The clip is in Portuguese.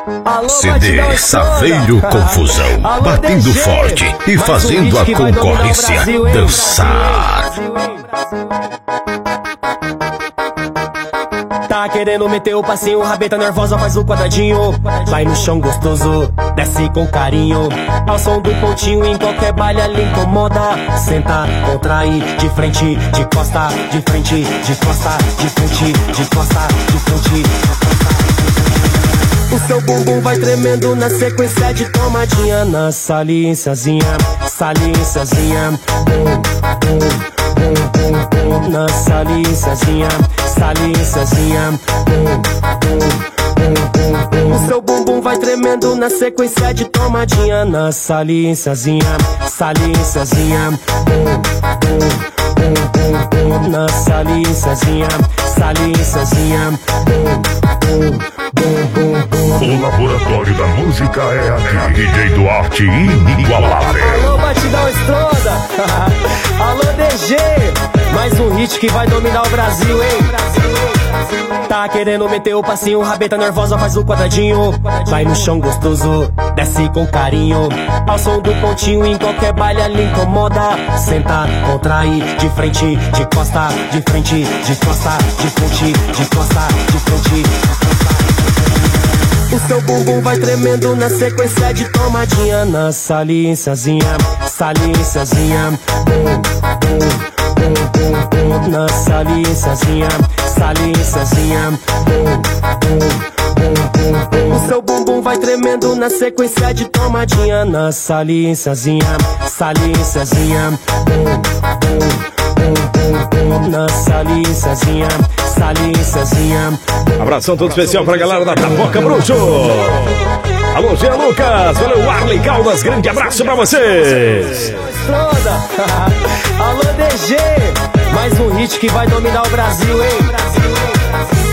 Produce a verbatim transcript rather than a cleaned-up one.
C D Saveiro Confusão, batendo forte e fazendo a concorrência dançar. Tá querendo meter o passinho, rabeta nervosa, faz o quadradinho. Vai no chão gostoso, desce com carinho. Ao som do pontinho, em qualquer baile ela incomoda. Senta, contrai, de frente, de costa, de frente, de costa, de frente, de costa, de frente, de costa. O seu bumbum vai tremendo na sequência de tomadinha. Na saliênciazinha, saliênciazinha. Bum, bum, bum, bum, bum. Na saliênciazinha, saliênciazinha. Bum, bum, bum, bum, bum. O seu bumbum vai tremendo na sequência de tomadinha. Na saliênciazinha, saliênciazinha. Bum, bum, bum, bum, bum. Na saliênciazinha, saliênciazinha. Bum, bum, bum, bum, bum. O laboratório da música é aqui. D J Duarte inigualável. Alô, Batidão Estronda. Alô, D G. Mais um hit que vai dominar o Brasil, hein? Tá querendo meter o passinho, rabeta nervosa, faz o quadradinho. Vai no chão gostoso, desce com carinho. Ao som do pontinho, em qualquer baile ela incomoda. Senta, contrai, de frente, de costa, de frente, de costa, de frente, de costa, de frente, de costa. O seu bumbum vai tremendo na sequência de tomadinha. Na saliênciazinha, saliênciazinha. Bum, bum, bum, bum, bum. Na saliênciazinha, saliênciazinha. Bum, bum, bum, bum, bum. O seu bumbum vai tremendo na sequência de tomadinha. Na saliênciazinha, saliênciazinha. Bum, bum, bum, bum, bum. Na saliênciazinha, saliênciazinha. Abração todo especial pra galera da Taboca Bruxo. Alô, Jean Lucas. Valeu, Arley Caldas. Grande abraço pra vocês. Alô, D G. Mais um hit que vai dominar o Brasil, hein?